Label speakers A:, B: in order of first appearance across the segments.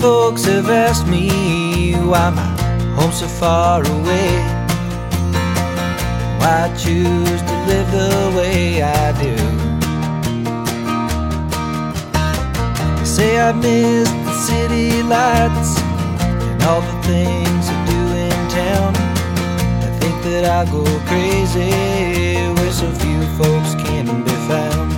A: folks have asked me why my home's so far away, why I choose to live the way I do. They say I miss the city lights and all the things I do in town. I think that I go crazy where so few folks can be found.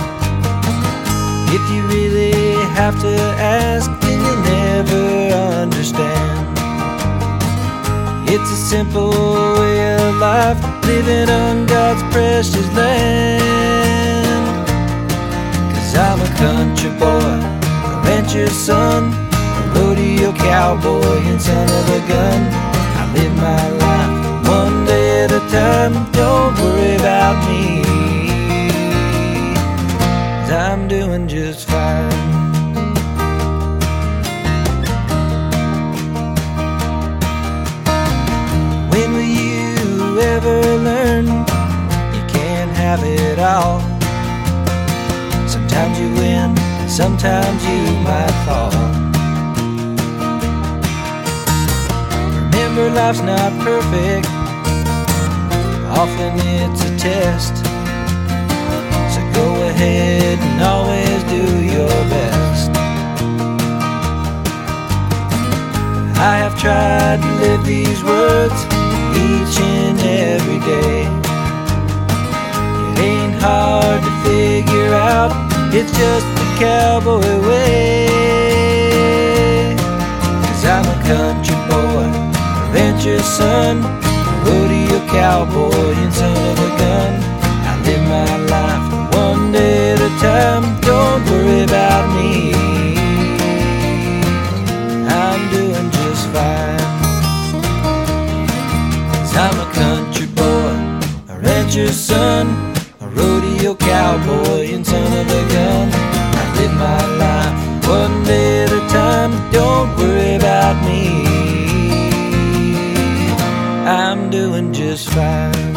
A: If you really have to ask, then you'll never understand. It's a simple way of life, living on God's precious land. 'Cause I'm a country boy, a rancher's son, a rodeo cowboy and son of a gun. I live my life one day at a time, don't worry about me, 'cause I'm doing just fine. When will you ever learn you can't have it all? Sometimes you win, sometimes you might fall. Remember, life's not perfect, often it's a test. So go ahead and always do your best. I have tried to live these words each and every day. It ain't hard to figure out, it's just the cowboy way. 'Cause I'm a country boy, a rancher's son, a rodeo cowboy and son of a gun. I live my life one day at a time, don't worry about me, I'm doing just fine. I'm a country boy, a rancher's son, a rodeo cowboy and son of a gun. I live my life one day at a time, don't worry about me, I'm doing just fine.